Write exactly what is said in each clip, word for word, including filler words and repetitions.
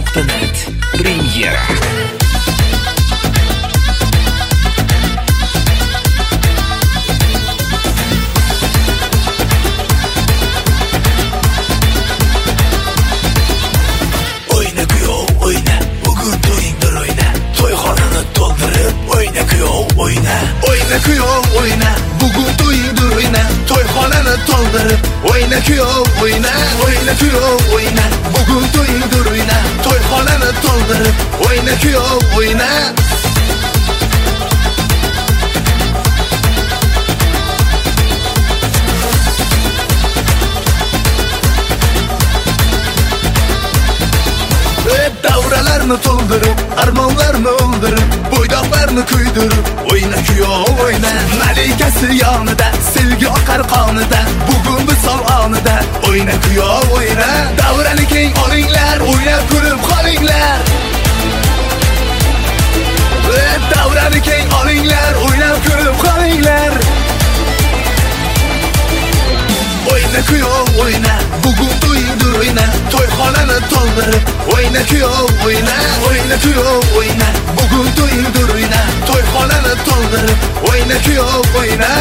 nuqta net Premyera. Oyna kuyov oyna, bugun to'yingdir oyna, to'yxonani to'ldirib oyna kuyov oyna. Oyna kuyov oyna, bugun to'yingdir oyna, to'yxonani to'ldirib oyna kuyov oyna. Oyna kuyov oyna, bugun to'yingdir oyna, to'yxonani to'ldirib oyna kuyov oyna. Davralarni to'ldirib, armonlarni o'ldirib, bo'ydoqlarni kuydirib, oyna kuyov oyna. Malikasi yonida, sevgi oqar qonida, bugun visol onida, oyna kuyov oyna. Davrani keng olinglar, o'ynab kulib qolinglar. Davrani keng olinglar, o'ynab kulib qolinglar. Oyna kuyov oyna, bugun to'yingdir oyna, to'yxonani to'ldirib oyna kuyov oyna. Oyna kuyov oyna, bugun to'yingdir oyna, to'yxonani to'ldirib oyna kuyov oyna.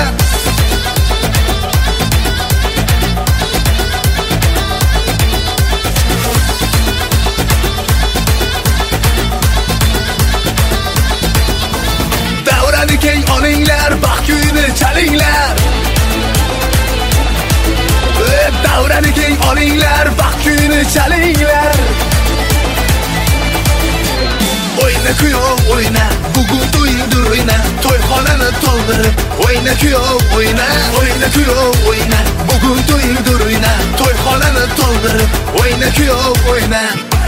Davrani keng olinglar, baxt kuyini chalinglar. Davrani keng olinglar, baxt kuyini chalinglar. Oyna kuyov oyna, bugun to'yingdir oyna, to'yxonani to'ldirib oyna kuyov oyna. Oyna kuyov oyna, bugun to'yingdir oyna, to'yxonani to'ldirib oyna kuyov oyna.